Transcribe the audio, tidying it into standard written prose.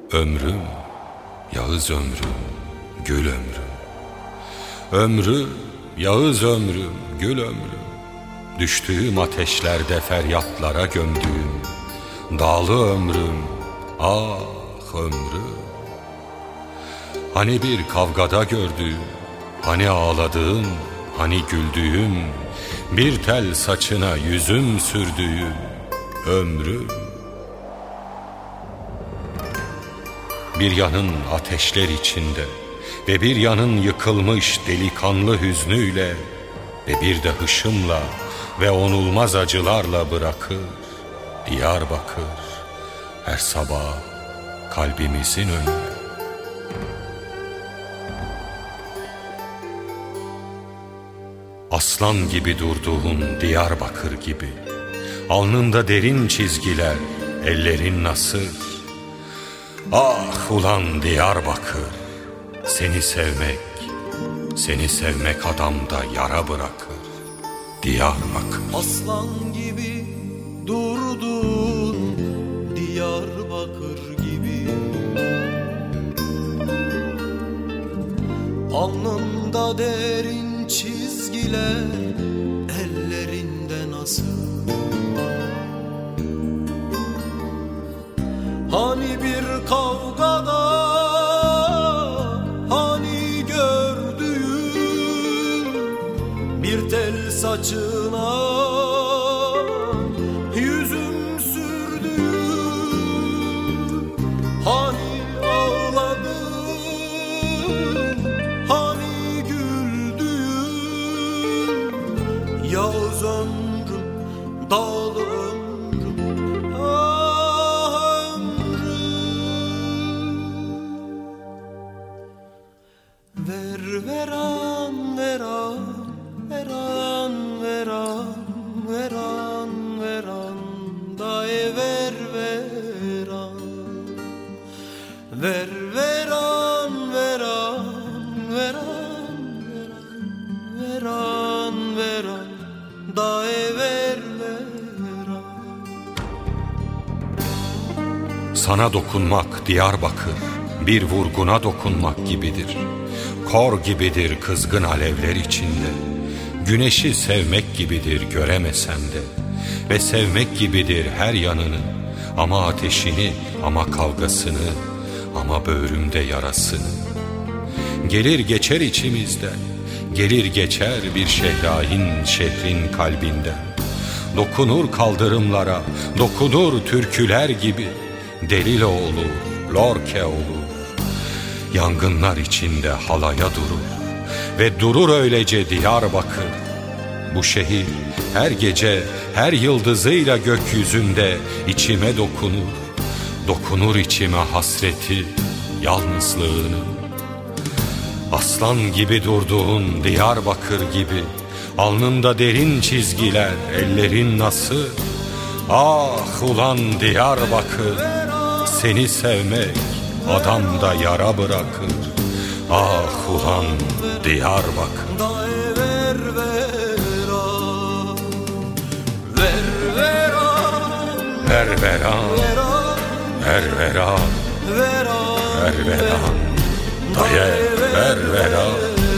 Ömrüm, yağız ömrüm, gül ömrüm. Ömrüm, yağız ömrüm, gül ömrüm. Düştüğüm ateşlerde feryatlara gömdüğüm dağlı ömrüm, ah ömrüm. Hani bir kavgada gördüğüm, hani ağladığım, hani güldüğüm, bir tel saçına yüzüm sürdüğüm ömrüm. Bir yanın ateşler içinde ve bir yanın yıkılmış delikanlı hüznüyle ve bir de hışımla ve onulmaz acılarla bırakır Diyarbakır her sabah kalbimizin önüne. Aslan gibi durduğun Diyarbakır gibi, alnında derin çizgiler, ellerin nasır. Ah ulan Diyarbakır, seni sevmek adamda yara bırakır Diyarbakır. Aslan gibi durdun Diyarbakır gibi, alnında derin çizgiler, ellerinde nasıl. Hani bir kavgada, hani gördüğüm bir tel saçına yüzüm sürdüğüm, hani ağladım, hani güldüğüm, yağız ömrüm, dağlı ömrüm, ah ömrüm. Veran, veran, veran, veran, veran, veran, daye ver veran. Ver veran, veran, veran, veran, veran, veran, daye ver veran. Sana dokunmak Diyarbakır, bir vurguna dokunmak gibidir. Kor gibidir kızgın alevler içinde. Güneşi sevmek gibidir göremesem de. Ve sevmek gibidir her yanını. Ama ateşini, ama kavgasını, ama böğrümde yarasını. Gelir geçer içimizden, gelir geçer bir şehrain şehrin kalbinden. Dokunur kaldırımlara, dokunur türküler gibi. Delil olur, lorke olur. Yangınlar içinde halaya durur ve durur öylece Diyarbakır. Bu şehir her gece her yıldızıyla gökyüzünde içime dokunur. Dokunur içime hasreti, yalnızlığını. Aslan gibi durduğun Diyarbakır gibi, alnında derin çizgiler, ellerin nasır. Ah ulan Diyarbakır, seni sevmek adamda yara bırakır. Ah ulan Diyarbakır. Daye ver veran, ver veran, Ver veran, ver veran, veran, ver veran, daye ver veran.